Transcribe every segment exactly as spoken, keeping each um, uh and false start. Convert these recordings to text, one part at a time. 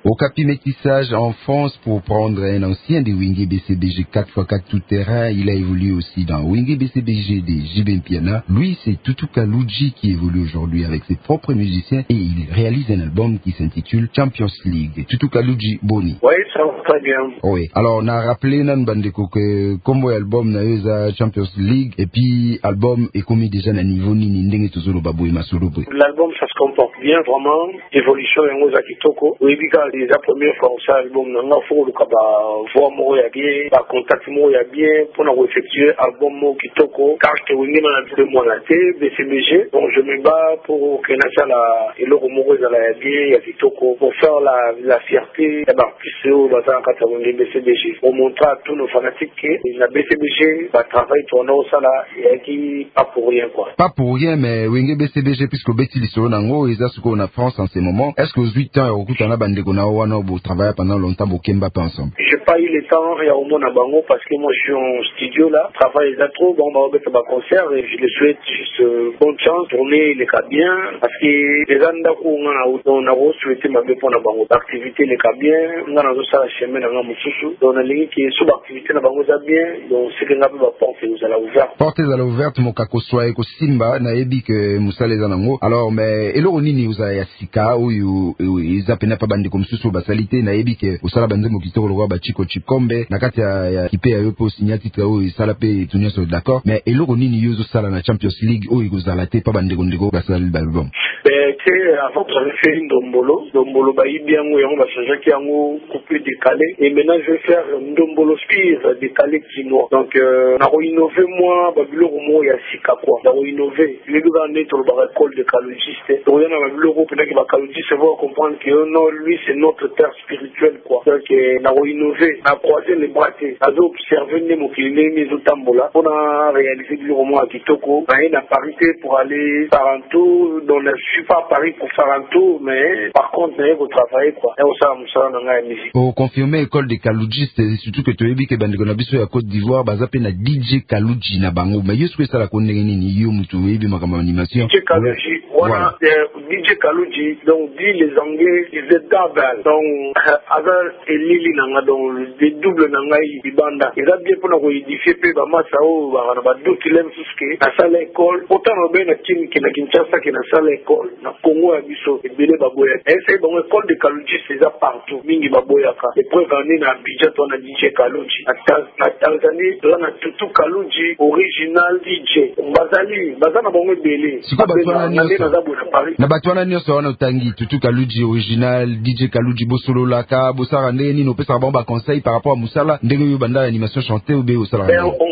Okapi Métissage en France pour prendre un ancien de Wenge B C B G quatre par quatre tout terrain. Il a évolué aussi dans Wenge B C B G de J B Mpiana. Lui, c'est Tutu Kaluji qui évolue aujourd'hui avec ses propres musiciens et il réalise un album qui s'intitule Champions League. Tutu Kaluji Boni. Oui, ça va très bien. Oui. Alors, on a rappelé nan bandeko que comme album na eza Champions League et puis album est commis déjà na niveau nini ndenge tozolo baboué masolo. L'album ça se comporte bien vraiment. Évolution yango za kitoko. Oui, bika les premières fois ça album na ngafo lu kaba voix mo ya bien, ba contact mo ya bien pour na effectuer album mo kitoko. Car je wenge na deux mois la T B C B G. Donc je me bats pour que na ça la et le mo za la bien ya kitoko pour faire la la fierté ya ba plus au bazan kata wenge B C B G. On montre à tous nos fanatiques que la B C B G va travailler tourner ça là et qui pas pour rien quoi. Pas pour rien mais wenge B C B G puisque beti lisolo nango eza suko na France en ce moment. Est-ce que aux huit ans okutana bandeko na wana bo travailler pendant longtemps bo kemba pas ensemble? J'ai pas eu le temps il y a au moins à bango parce que moi je suis en studio là, travaille là trop bon bah on va concert et je le souhaite juste euh, bonne chance, tourner les cas bien parce que les anda ko ngana on a souhaité ma pour na bango activité les cas bien ngana zo ça chemin na mususu donc na lingi qui sous activité na bango za bien donc c'est que ngabe ba porte vous allez ouvert porte à ouverte mon kako soye ko simba na yebi que musale za nango alors mais elo nini uza ya sika oyo iza pena pa bandi comme susu basalite na yebi que usala banze mo kitoko lo ba chiko chikombe na kati ya kipe ya yopo signati tra oyo sala pe tunya so d'accord mais elo nini yuzo sala na Champions League oyo uzala te pa bandi gondeko basala album ben c'est avant j'avais fait une dombolo dombolo ba bien ngo yango ba changer ki yango coupé décalé et maintenant je vais faire une dombolo spire décalé chinois donc euh, na ko innover moi ba biloko mo ya sika quoi na ko innover le gars neto ba école de calogiste to yana ba biloko peut que ba calogiste va comprendre que non lui c'est notre terre spirituelle quoi donc na ko innover na croiser les bras à observer les mots qui les mis au tambola on a réalisé biloko mo à kitoko na ina parité pour aller par un tour dans le je suis pas à Paris pour faire un tour, mais par contre, il faut travailler quoi. Et on s'en sort dans la musique. Pour confirmer l'école des Kaloujistes, surtout que tu as dit que ben on a besoin à Côte d'Ivoire, bah ça peut na D J Kalouji na bango. Mais est-ce que ça la connaît ni yo mutu ebi makama animation? D J Kalouji, voilà. D J Kalouji, donc dit les Anglais, ils étaient double. Donc avec Elili nanga donc des doubles nanga ibanda. Ils a bien pour nous édifier peu ba masao ba na ba d'autres kilem suske. À ça l'école, autant on ben na kin ki na Kinshasa ki na ça l'école. Na Congo ya biso ebele baboya ese bon école de Kalouji c'est ça partout mingi baboya ka et pour venir na Abidjan to na D J Kalouji na Tanzanie to na Tutu Kalouji original D J bazali bazana bongo ebele siko batwana nyoso na batwana nyoso wana utangi Tutu Kalouji original D J Kalouji bosolo laka bosara ndeni no pesa bon ba conseil par rapport à musala ndenge yo banda animation chanter ou be osala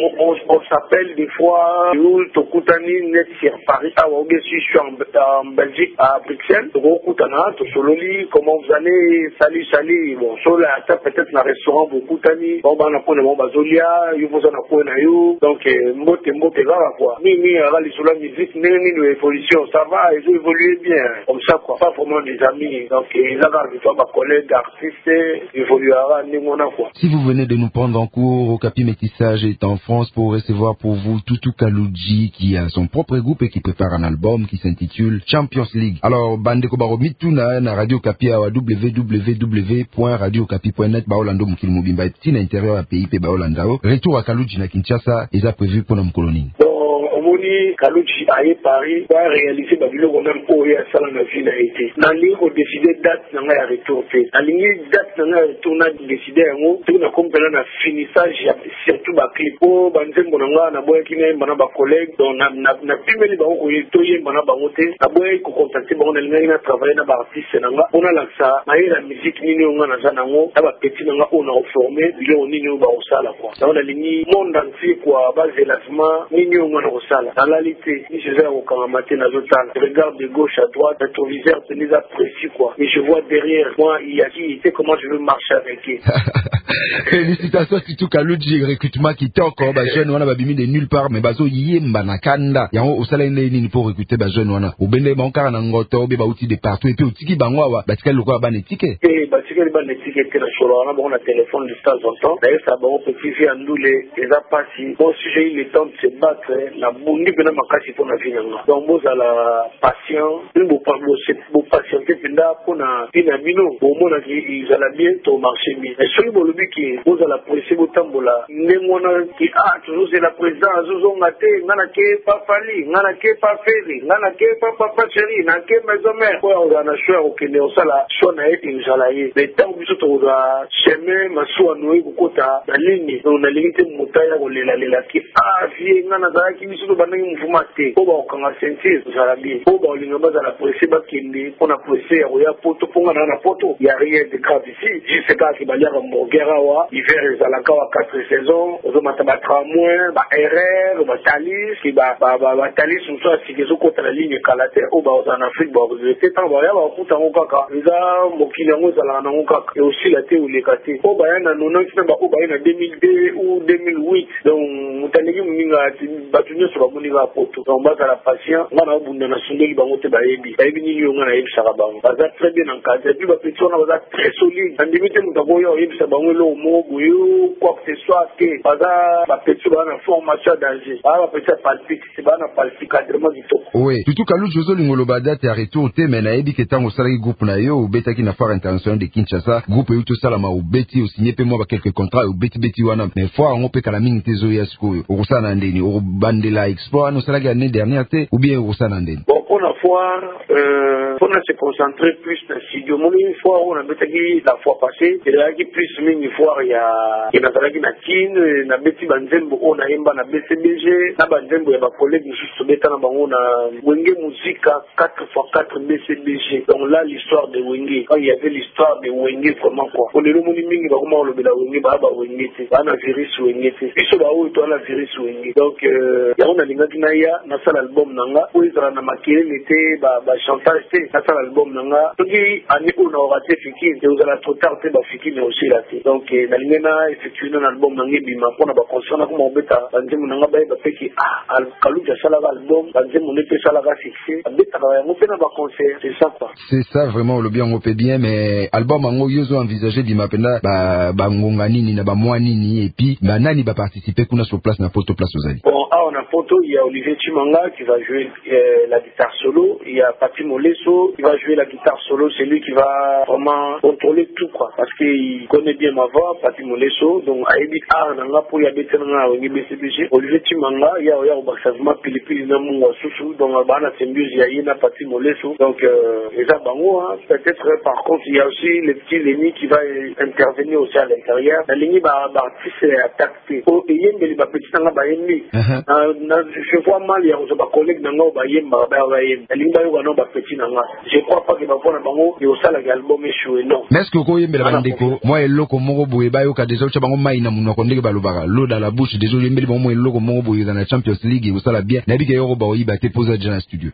on s'appelle des fois nous tokutani net sur Paris ah ou bien si je suis en Belgique à Bruxelles tokutana to sololi comment vous allez salut salut bon so là peut-être na restaurant beaucoup tani bon ba na pona bon bazolia yo vous na pona yo donc mbote mbote là quoi ni ni à la sur la musique ni ni de évolution ça va ils ont évolué bien comme ça quoi pas vraiment des amis donc ils regardent toi ma collègue artiste évoluera ni mon quoi. Si vous venez de nous prendre en cours, Okapi Métissage est en France pour recevoir pour vous Tutu Kalouji qui a son propre groupe et qui prépare un album qui s'intitule Champions League. Alors bandeko baro mituna na Radio Okapi à w w w point radio okapi point net baolando mukili mobimba et na intérieur à pays pe baolandao. Retour à Kalouji na Kinshasa est prévu pour notre colonie. Omoni Kalouji aye Paris va réaliser ba biloko même oya sala na ville a été. Na li ko décider date na ya retour fait. Na li date na retour na décider ngo tout na complément na finissage surtout ba clip o banzembo na na boya kine bana ba collègue donc na na na pimeli ba ko to yemba na bango te na boya ko contacter bango na linga na travailler na ba artiste na nga ona laksa na la musique nini nga na za nango na ba petit na nga ona former biloko nini ba osala quoi. Na ona lingi monde entier quoi base élargement nini nga na osala dans la réalité ni je vais au Kamamaté na zotala je regarde de gauche à droite rétroviseur c'est les apprécie quoi et je vois derrière moi il y a qui sait comment je veux marcher avec eux. Félicitations Tutu Kalouji recrutement qui était encore ba jeune wana babimi de nulle part mais bazo yemba na kanda yango osala nini pour recruter ba jeune wana obende bankara na ngoto obe ba outil de partout et puis otiki bango awa batika lokwa ba netike eh batika ba netike que na solo wana bon na téléphone de temps en temps d'ailleurs ça bon petit vie andoule les a passé bon si j'ai eu le temps de se battre la bondi que na makasi pour na vie nanga donc bozala patient bo pas bo patienter penda pona ina bino bo mona ki izala bien to marché bien et celui bolobi ki bozala pressé botambola ndengona ki ah toujours c'est la présidence zozo ngate ngana ke pa fali ngana ke pa feri ngana ke pa papa chéri na ke maison mère ko on a choix au kene on sala choix na eti izala ye mais tant biso to da chemin maso anoyi kokota na ligne on a limité motaya ko lela lela ki ah vie ngana za ki biso to banangi mvuma te ko ba okanga sentir izala bien ko ba olinga bazala pressé bakende pona pressé ya koya poto ponga na poto ya rien de grave ici juste ka ki baliaka mbogera wa hiver ezalaka wa quatre saisons ozomata ba tramway ba R R ba talis ki ba ba ba talis muso asikezo kota la ligne kalate o ba en Afrique ba ozete tant ba ya ba kuta ngokaka eza mokili ngo zala na ngokaka et aussi la té ou les kate o ba ya na nono kina ba o ba ya na deux mille deux ou deux mille huit donc mutanegi muninga batunyo so ba muninga poto donc ba la patient ngana obunda na sundeli bango te ba yebi ba yebi ni yo ngana yebi saka bango ba za très bien encadré puis ba petit on ba très solide en limite mutako yo yebi sa bango lo mo boyo quoi que ce soit que ba za ba petit ba na formation danger ba ba petit palpite c'est ba na palpite cadrement du top oui tutu kalu jozo lingolo ba date ya retour te mais na yebi ke tango sala groupe na yo obeta ki na Foire internationale de Kinshasa groupe yo to sala ma obeti o signé pe moi ba quelques contrats obeti beti wana mais fois on pe kala mingi tezo ya sikoyo okusana ndeni o bandela exploit no sala l'année dernière te ou bien okusana ndeni bon pour la foire euh on a se concentrer plus dans studio mon une fois on a betaki la fois passée et là qui plus mingi foire ya et na sala ki na kin na beti banzembo on a yemba na B C B G na banzembo ya ba collègues juste beta na bango na wenge musika quatre fois quatre B C B G donc là l'histoire de Wenge quand il y avait l'histoire de Wenge comment quoi on est le moni mingi ba comment on le bela Wenge ba ba Wenge te ba na virus Wenge te biso ba o to na virus Wenge donc euh ya on a linga kinaya na sala album nanga o izara na makele nete ba ba chantage te na sala album nanga toki ani on a raté fiki et vous allez trop tard te ba fiki mais aussi raté donc na linga na effectuer un album nanga bima pona ba concerne comment on beta banzemu nanga ba ba peki ah kalu ja sala album banzemu ne pe sala ga fixé beta ba mo pe na ba concert c'est ça quoi c'est ça vraiment le bien on peut bien mais album ango yozo envisager bima penda ba ba ngonga nini na ba mwa nini et puis ba nani ba participer kuna sur place na poto place ozali bon ah on a poto il y a Olivier Chimanga qui va jouer euh, la guitare solo il y a Papi Molesso qui va jouer la guitare solo c'est lui qui va vraiment contrôler tout quoi parce qu'il connaît bien ma voix Papi Molesso donc aibi ah nanga pour ya betena ngi B C B G Olivier Chimanga il y a il y a obasavement pilipili na munga susu donc ba na symbiose ya yina Papi Molesso donc euh, les abango hein, peut-être par contre il y a aussi le petit Lenny qui va intervenir aussi à l'intérieur la ligne ba ba artiste attaqué o yembeli ba petit nanga ba yembi na je vois mal il y a aussi ba collègue nanga ba yemba ba ba yemba la ligne ba yo ba petit nanga je crois pas que ba pona bango yo sala album échoué non mais est-ce que ko yembela bandeko moi eloko moko boye ba yo ka déjà ucha bango mai na munoko ndenge balobaka l'eau dans la bouche déjà yembeli bango eloko moko boye dans la Champions League yo sala bien na bika yo ba oyiba te poser dans studio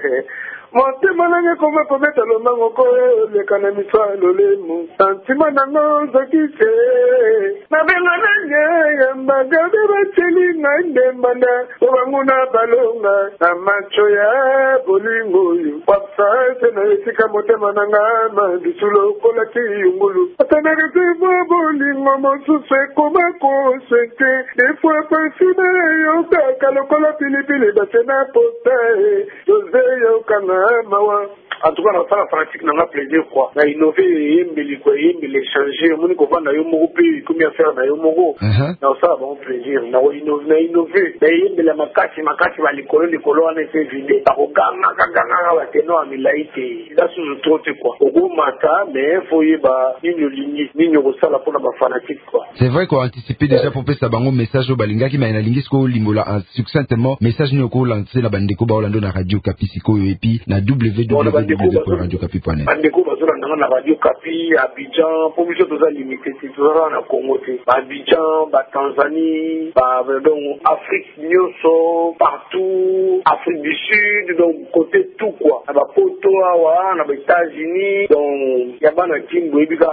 motema nange koma kometa lomango ko olekana misalo lemu santima nango zokise nabenga nange yambagabe bateli ngai ndembanda obanguna balonga na macho ya bolingo oyo wapsate na esika motema nanga mandisulo kolaki yungulu atanakete bo bolingo mosusu ekoma kosete defoi pasime yokaka lokola pilipili batena pota yoze yokanga mawa en tout cas na sala pratique na nga plaisir quoi na innover yembeli quoi yembeli changer moni ko banda yo moko pe comme faire na yo moko na sala bon plaisir na innover na innover na yembeli makati makati ba likolo likolo wana c'est vide ba ko ganga ganga ba teno amilaite da su trote quoi ogo mata mais faut y ba nino lingi nino ko sala pour ba fanatique quoi c'est vrai qu'on anticiper déjà pour pesa bango message au balingaki mais na lingi sko lingola succinctement message ni ko lancer la bandeko ba Orlando na radio Kapisiko et puis na w w w point radio kapi point net bandeko bazola ndanga na radio Kapi Abidjan pour biso toza limité toza na Congo te Abidjan ba Tanzanie ba donc Afrique nyonso partout Afrique du Sud donc côté tout quoi ba poto awa na ba États-Unis donc ya bana timbo ebika ke tout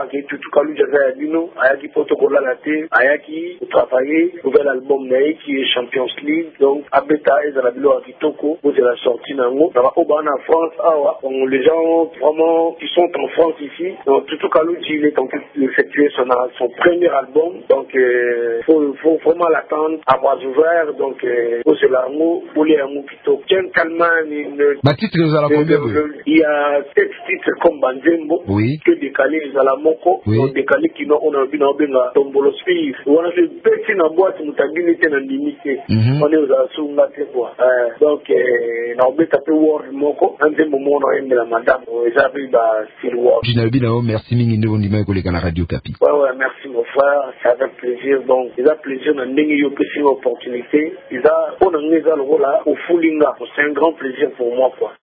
tout Kalouji aza bino ayaki protocole la te ayaki travailler nouvel album na qui est Champions League donc abeta ezala bilo a kitoko pour de la sortie nango na ba obana en France awa donc les gens vraiment qui sont en France ici donc tout Kalouji il est en train d'effectuer son son premier album donc euh, faut faut vraiment l'attendre à bras ouverts donc euh, pour cela ngo pour les ngo kitoko Ken Kalman ba titre za la combien il y a sept titres comme Banzembo oui que décalé za la moko donc décalé qui non on a bien benga tombolo speed on a fait petit na boîte mutabini tena limité on est aux asunga te quoi donc na obeta pe word moko Banzembo mona ende la madame ça fait ba style word Jinabi na merci mingi ndo ndima ko leka na Radio Kapi. Ouais ouais merci mon frère ça fait plaisir donc il a plaisir na ndenge yo pesi opportunité il a on a ngeza le rôle au fulinga c'est un grand plaisir pour moi quoi.